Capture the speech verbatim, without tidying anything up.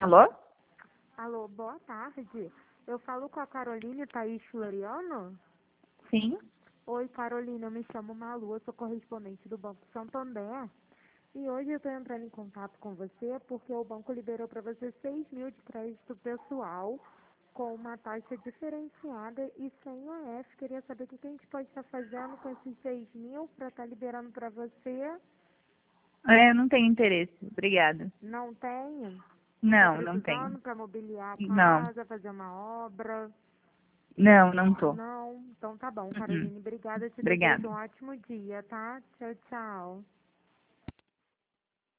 Alô? Alô, boa tarde. Eu falo com a Caroline Thaís Floriano? Sim. Oi, Carolina, eu me chamo Malu, eu sou correspondente do Banco Santander. E hoje eu estou entrando em contato com você porque o banco liberou para você seis mil de crédito pessoal com uma taxa diferenciada e sem O F. Queria saber o que a gente pode estar fazendo com esses seis mil para estar liberando para você. É, não tenho interesse. Obrigada. Não tem? Está Não, não tenho. precisando para mobiliar a Não. casa, fazer uma obra? Não, não tô. Não, então tá bom, Uh-uh. Caroline. Obrigada, te desejo Obrigada. um ótimo dia, tá? Tchau, tchau.